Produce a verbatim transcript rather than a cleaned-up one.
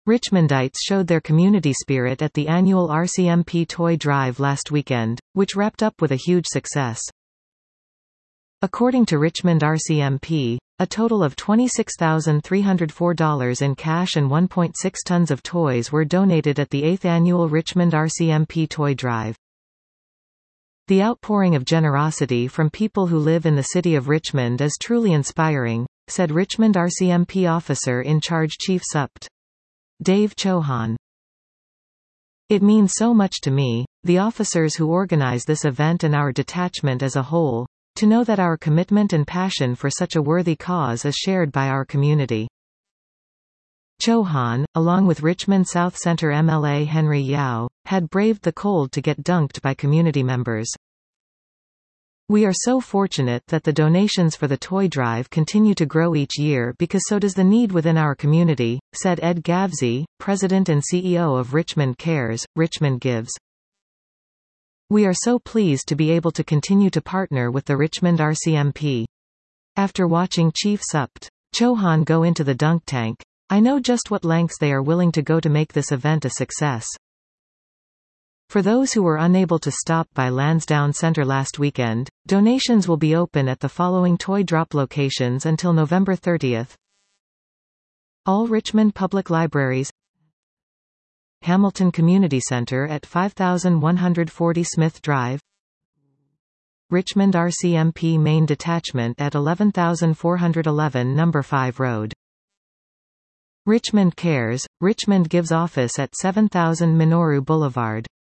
Richmondites showed their community spirit at the annual R C M P Toy Drive last weekend, which wrapped up with a huge success. According to Richmond R C M P, a total of twenty-six thousand three hundred four dollars in cash and one point six tons of toys were donated at the eighth annual Richmond R C M P Toy Drive. The outpouring of generosity from people who live in the city of Richmond is truly inspiring, said Richmond R C M P officer in charge Chief Supt. Dave Chauhan. It means so much to me, the officers who organize this event and our detachment as a whole, to know that our commitment and passion for such a worthy cause is shared by our community. Chauhan, along with Richmond South Centre M L A Henry Yao, had braved the cold to get dunked by community members. We are so fortunate that the donations for the toy drive continue to grow each year because so does the need within our community, said Ed Gavsey, President and C E O of Richmond Cares, Richmond Gives. We are so pleased to be able to continue to partner with the Richmond R C M P. After watching Chief Supt. Chauhan go into the dunk tank, I know just what lengths they are willing to go to make this event a success. For those who were unable to stop by Lansdowne Centre last weekend, donations will be open at the following toy drop locations until November thirtieth. All Richmond Public Libraries, Hamilton Community Centre at five thousand one hundred forty Smith Drive, Richmond R C M P Main Detachment at eleven thousand four hundred eleven Number five Road. Richmond Cares, Richmond Gives Office at seven thousand Minoru Boulevard.